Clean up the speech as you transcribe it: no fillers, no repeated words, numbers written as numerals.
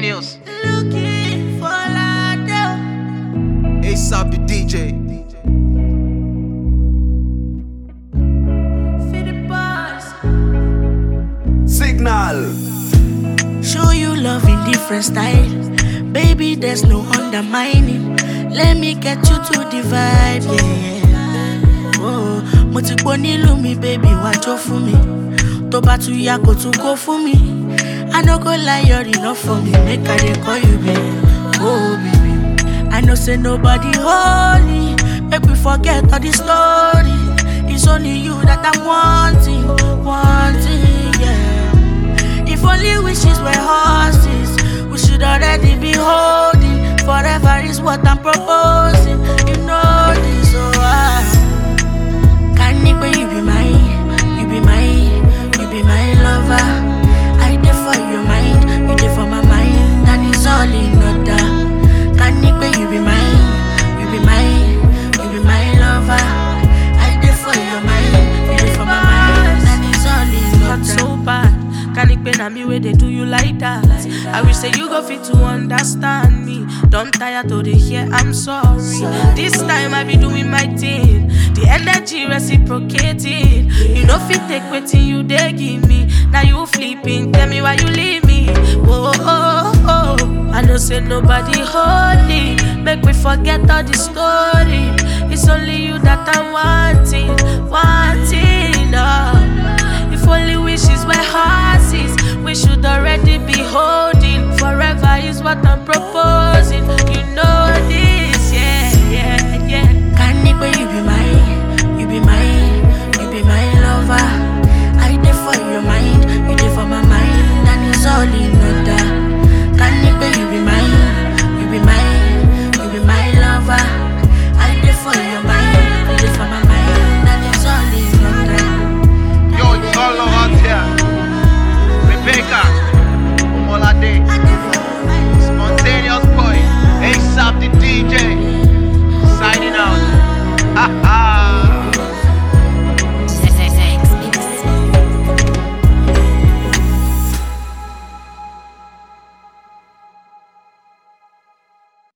Genius. Looking for Lado. ASAP the DJ. For the boss. Signal. Show you love in different style. Baby, there's no undermining. Let me get you to the vibe, yeah. Oh, mo ti gbọ́ nílùú mi, baby, wá jó fún mi. Tó bá tún yá kó tún kó fún mi. I no go lie, you're enough for me. Make I dey call you baby. Oh, baby. I know say nobody holy. Make we forget all the story. It's only you that I'm wanting, yeah. If only wishes were horses, we should already be holding. Forever is what I'm proposing. You know this, so can you be mine? You be mine, you be my lover. I dey for your mind, you dey for my mind, and it's all in order. Can you be mine? You be mine, you be my lover. I dey for your mind, you dey for my mind, and it's all in order. Not so bad. Can it be na me where they do you like that? I wish say you go fit to understand me. Don't tire to the hear I'm sorry. This time I be doing my thing. The energy reciprocating. You know fit take waiting you they give me. Now you flipping, tell me why you leave me. Oh, oh, oh. I know say nobody holy. Make me forget all the story. It's only you that I'm wanting.